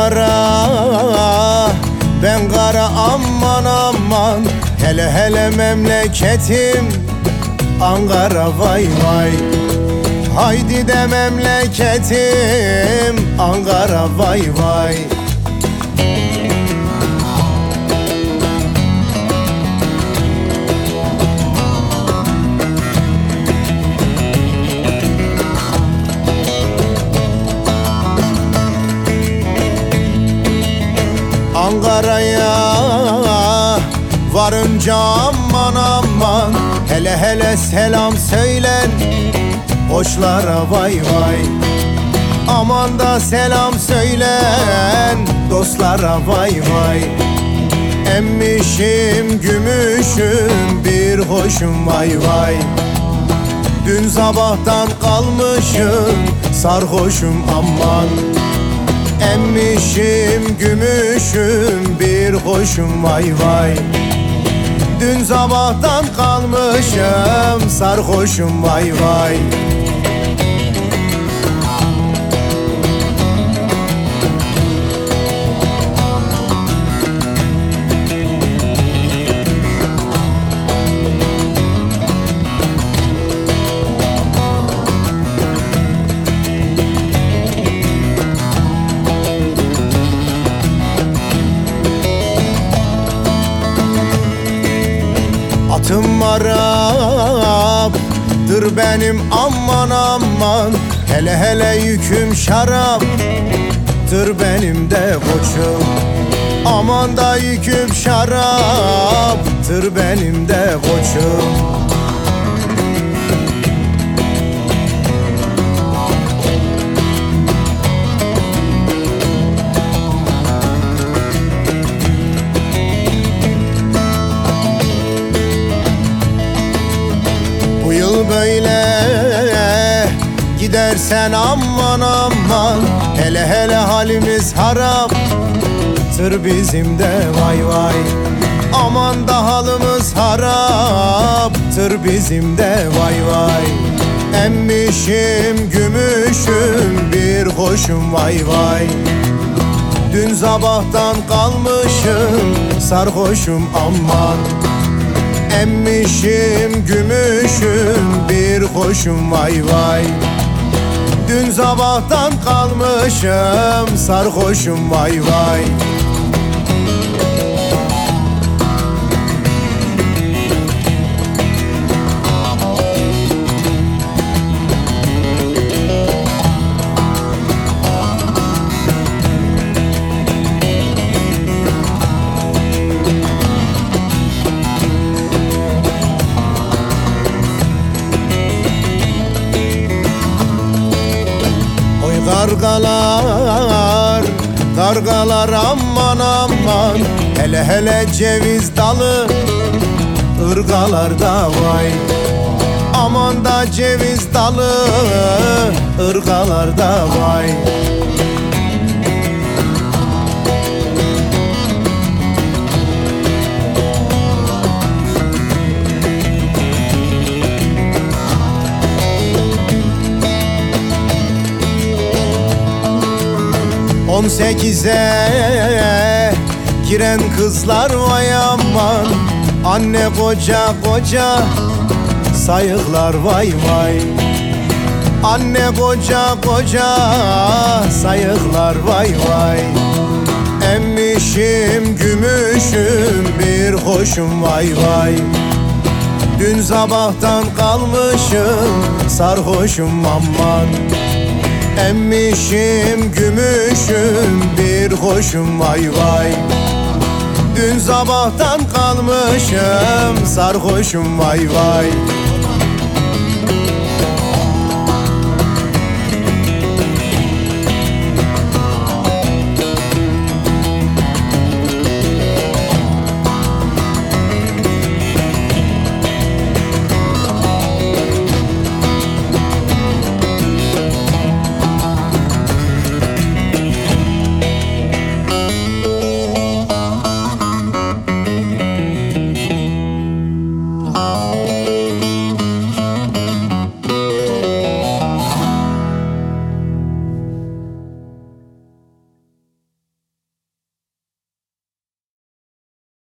kara, ben kara aman aman. Hele hele memleketim Ankara vay vay. Haydi de memleketim Ankara vay vay. Ankara'ya varınca aman aman. Hele hele selam söylen hoşlara vay vay. Aman da selam söylen dostlara vay vay. Emmişim gümüşüm bir hoşum vay vay. Dün sabahtan kalmışım sarhoşum aman. Emmişim gümüşüm bir hoşum vay vay. Dün sabahtan kalmışım sarhoşum vay vay. Atım Arap'tır benim aman aman. Hele hele yüküm şaraptır benim de koçum. Aman da yüküm şaraptır benim de koçum. Böyle gidersen aman aman. Hele hele halimiz haraptır bizim de vay vay. Aman da halimiz haraptır bizim de vay vay. Emmişim gümüşüm bir hoşum vay vay. Dün sabahtan kalmışım sarhoşum aman. Emmişim gümüşüm bir hoşum vay vay. Dün sabahtan kalmışım sarhoşum vay vay. Kargalar, kargalar aman aman. Hele hele ceviz dalı ırgalarda vay. Aman da ceviz dalı ırgalarda vay. On sekize giren kızlar vay aman. Anne koca koca sayıklar vay vay. Anne koca koca sayıklar vay vay. Emmişim gümüşüm bir hoşum vay vay. Dün sabahtan kalmışım sarhoşum aman. Emmişim gümüşüm bir hoşum vay vay. Dün sabahtan kalmışım sarhoşum vay vay.